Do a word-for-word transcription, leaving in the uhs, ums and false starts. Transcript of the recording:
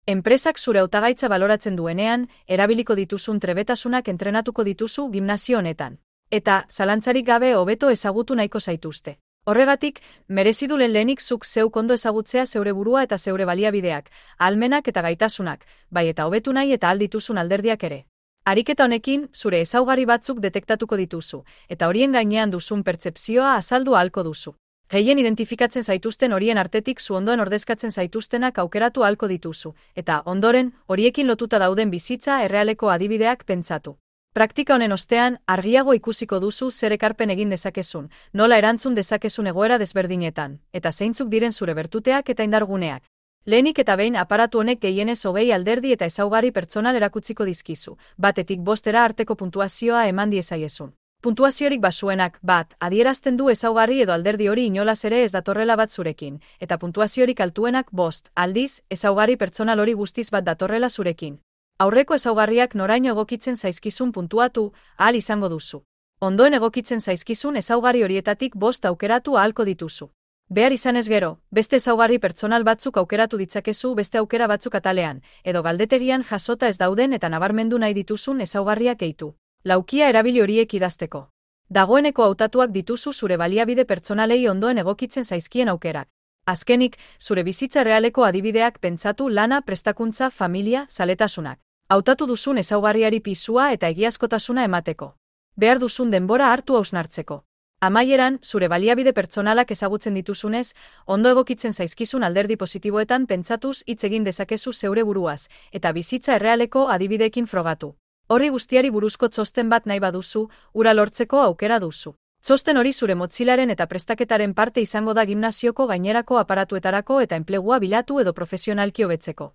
Enpresak zure hautagaitza baloratzen duenean, erabiliko dituzun trebetasunak entrenatuko dituzu gimnasio honetan. Eta, zalantzarik gabe hobeto ezagutu nahiko zaituzte. Horregatik, merezi du lehenik zuk zeuk ondo ezagutzea zeure burua eta zeure baliabideak, ahalmenak eta gaitasunak, bai eta hobetu nahi eta aldituzun alderdiak ere. Ariketa honekin, zure ezaugarri batzuk detektatuko dituzu, eta horien gainean duzun pertzepzioa azaldu ahalko duzu. Gehien identifikatzen zaituzten horien artetik zu ondoen ordezkatzen zaituztenak aukeratu ahalko dituzu, eta, ondoren, horiekin lotuta dauden bizitza errealeko adibideak pentsatu. Praktika honen ostean, argiago ikusiko duzu zer ekarpen egin dezakezun, nola erantzun dezakezun egoera desberdinetan, eta zeintzuk diren zure bertuteak eta indarguneak. Lehenik eta behin aparatu honek gehienez hogei alderdi eta ezaugarri pertsonal erakutsiko dizkizu, batetik bostera arteko puntuazioa eman diezaiezun. Puntuaziorik basuenak, bat, adierazten du ezaugarri edo alderdi hori inolaz ere ez datorrela bat zurekin, eta puntuaziorik altuenak bost, aldiz, ezaugarri pertsonal hori guztiz bat datorrela zurekin. Aurreko ezaugarriak noraino egokitzen zaizkizun puntuatu, ahal izango duzu. Ondoen egokitzen zaizkizun ezaugarri horietatik bost aukeratu ahalko dituzu. Behar izanez gero, beste ezaugarri pertsonal batzuk aukeratu ditzakezu beste aukera batzuk atalean, edo galdetegian jasota ez dauden eta nabarmendu nahi dituzun ezaugarriak gehitu. Laukia erabili horiek idazteko. Dagoeneko hautatuak dituzu zure baliabide pertsonalei ondoen egokitzen zaizkien aukerak. Azkenik, zure bizitza realeko adibideak pentsatu lana, prestakuntza, familia, zaletasunak. Hautatu duzun ezaugarriari pisua eta egiazkotasuna emateko. Behar duzun denbora hartu hausnartzeko. Amaieran, zure baliabide pertsonalak ezagutzen dituzunez, ondo egokitzen zaizkizun alderdi positiboetan pentsatuz hitz egin dezakezu zeure buruaz, eta bizitza errealeko adibideekin frogatu. Horri guztiari buruzko txosten bat nahi baduzu, hura lortzeko aukera duzu. Txosten hori zure motzilaren eta prestaketaren parte izango da gimnasioko gainerako aparatuetarako eta enplegua bilatu edo profesionalki hobetzeko.